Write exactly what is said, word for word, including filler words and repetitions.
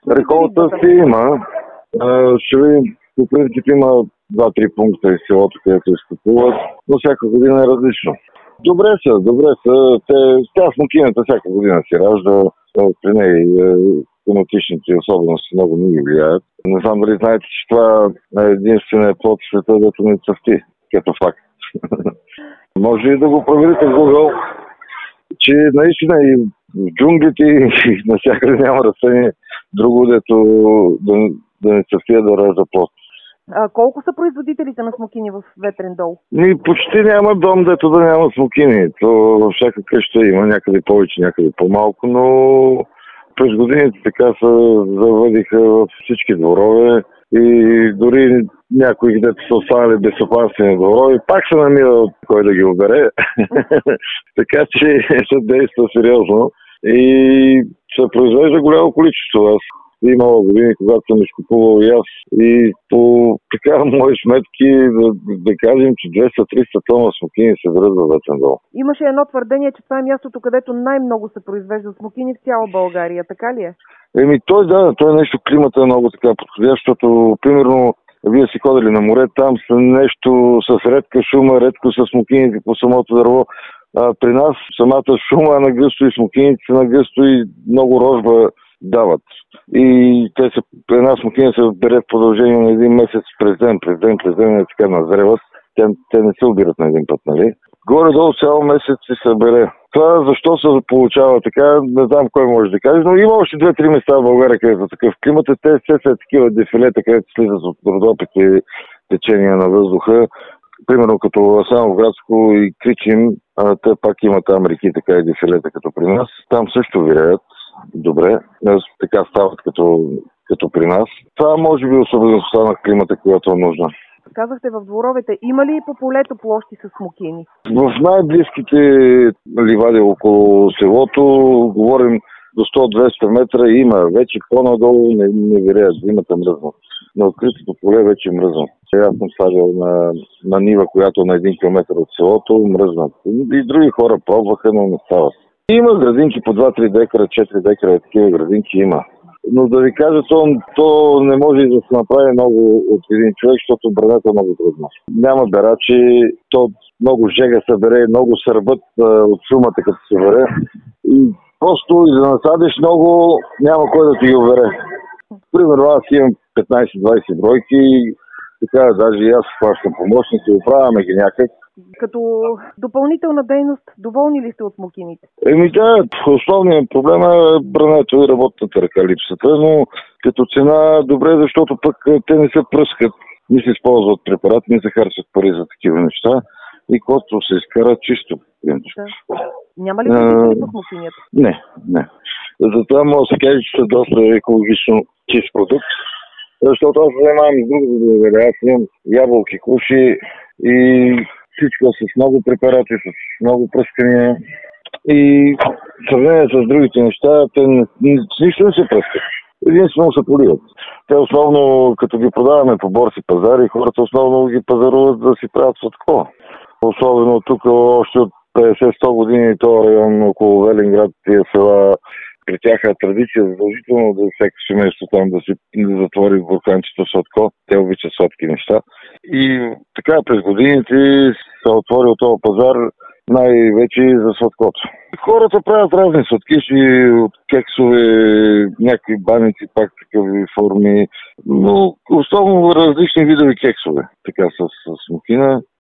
Реколта си има. А, ще видим, по принцип има два-три пункта из селото, където изкупуват, но всяка година е различно. Добре са, добре са. Те, тя смокинята всяка година си ражда. При нея климатичните особености много не ги влияят. Не знам дали знаете, че това е единственият плод в света, дето не цъфти, като факт. Може и да го проверите в Google, че наистина и в джунглите и навсякъде няма растение друго, дето да, да не цъфти, да ражда плод. А колко са производителите на смокини в Ветрен дол? Ни, почти няма дом, дето да няма смокини. То във всяка къща има някъде повече, някъде по-малко, но през годините така се завъдиха във всички дворове и дори някои, където са останали безопасни дворове, пак се намира кой да ги обере. Така че се действа сериозно и се произвежда голямо количество. Аз имало години, когато съм изкупувал и аз. И по така мои сметки да, да кажем, че двеста-триста тона смокини се връзват във Ветрен дол. Имаше едно твърдение, че това е мястото, където най-много се произвеждат смокини в цяла България. Така ли е? Еми той да, той е нещо, климата е много така подходящ, защото примерно вие си ходили на море, там са нещо с редка шума, редко с смокините по самото дърво. А при нас самата шума е на гъсто и смокините са на гъсто и много рожба дават. И те се, една смокина се бере в продължение на един месец през ден, през ден, през ден е така назреват. Те, те не се обират на един път, нали? Горе-долу цял месец се събере. Това защо се получава така, не знам кой може да каже, но има още две-три места в България, където такъв климат. Те все са такива дефилета, където слизат от родопите течения на въздуха. Примерно като Асановградско и Кричим, а, те пак имат там реки, така и дефилета като при нас. Там също виреят добре, така стават като, като при нас. Това може би особеността на климата, която е нужна. Казахте в дворовете, има ли по полето площи с смокини? В най-близките ливади около селото, говорим до сто-двеста метра, има. Вече по-надолу не, не виреят, зимата мръзнат. На откритото поле вече е мръзнат. Сега съм ставил на, на нива, която е на един километр от селото, мръзнат. И други хора пробваха, но не стават. Има градинки по два-три декара, четири декара, такива градинки има. Но да ви кажа, то, то не може да се направи много от един човек, защото брането е много трудно. Няма берачи, то много жега се бере, много сърбът а, от шумата като се бере. И просто и да насадиш много, няма кой да ти ги обере. Примерно аз имам петнайсет-двайсет бройки, така даже и аз хващам помощници, оправяме ги някак. Като допълнителна дейност, доволни ли сте от смокините? Еми да, основният проблем е брането и работната ръка, липсата, но като цена добре, защото пък те не се пръскат, не се използват препарати, не се харчат пари за такива неща и когато се изкара чисто. Да. Няма ли вредители по смокинята? Не, не. Затова може да се каже, че са доста екологично чист продукт, защото аз занимавам с друго благодаря. Аз имам ябълки, куши и всичко с много препарати, с много пръскания и в сравнение с другите неща, те не, с нищо не се пръскат. Единствено се поливат. Те основно, като ги продаваме по борси пазари, хората основно ги пазаруват да си правят сладко. Особено тук още от петдесет-сто години този район около Велинград, тия села, при тях е традиция задължително да всеки семейство там да си да затвори бурканчето сладко. Те обичат сладки неща. И така през годините се отворил този пазар най-вече за сладкото. Хората правят разни сладкиши, от кексове, някакви баници, пак такива форми, но основно различни видови кексове. Така с, с смокина.